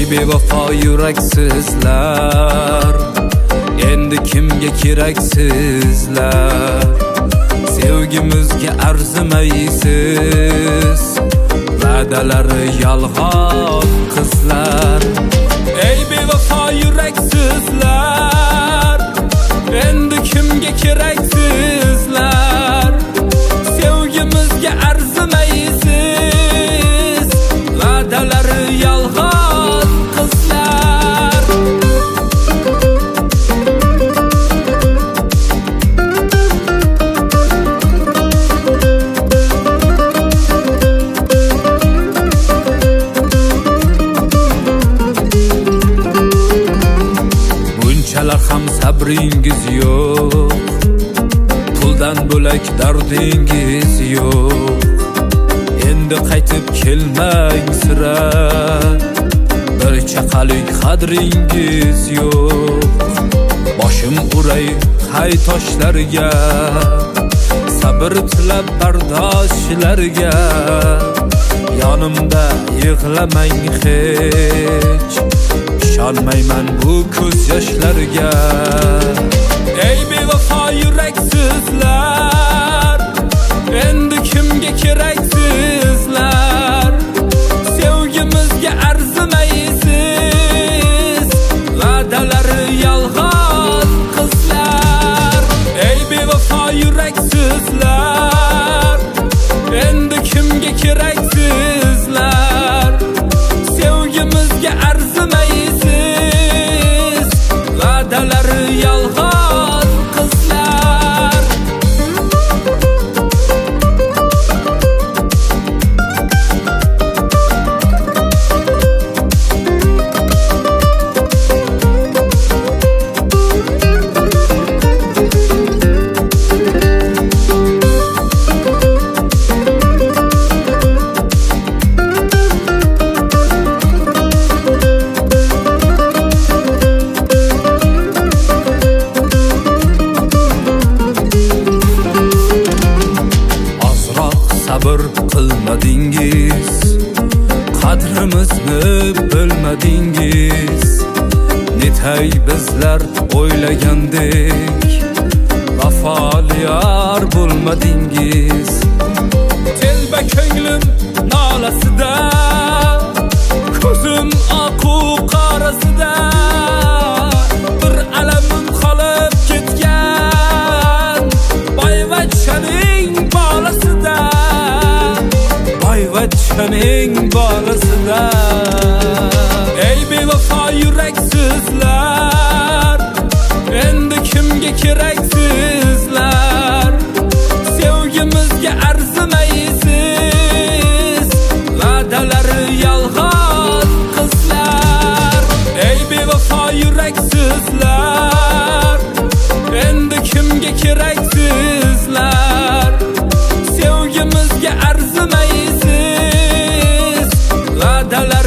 bevafo yuraksizlar, endi kimga keraksizlar? Sevgimizga arzimaysiz, va'dalari yolg'on qizlar. Ey bevafo yuraksizlar, endi kimga keraksizlar? Sevgimizga arzimaysiz, va'dalari yolg'on qizlar. Bunchalar ham sabringiz yo'q, puldan bo'lak dardingiz yo'q. Endi qaytib kelmang sira, bir chaqalik qadringiz yo'q. Boshim uray qay toshlarga, sabr tilab bardoshlarga. Yonimda yig'lamang hech, ishonmayman bu ko'z yoshlarga. Ey bevafo yuraksizlar, endi kimga keraksizlar? Sevgimizga arzimaysiz, va'dalari yolg'on qizlar. Ey bevafo yuraksizlar, endi kimga keraksizlar? Sevgimizga arzimaysiz, va'dalari yolg'on qizlar. Sabr qilmadingiz, qadrimizni bilmadingiz. Netay bizlar o'ylagandek, vafoli yor bo'lmadingiz. Telba ko'nglim nolasida, ko'zim oqu qorasida, bir alamim qolib ketgan boyvachchaning bolasida. Boyvachchaning bolasida. Ey bevafo yuraksizlar, endi kimga keraksizlar? Sevgimizga arzimaysiz, va'dalari yolg'on qizlar. Ey bevafo yuraksizlar, endi kimga keraksizlar? Sevgimizga arzimaysiz, va'dalar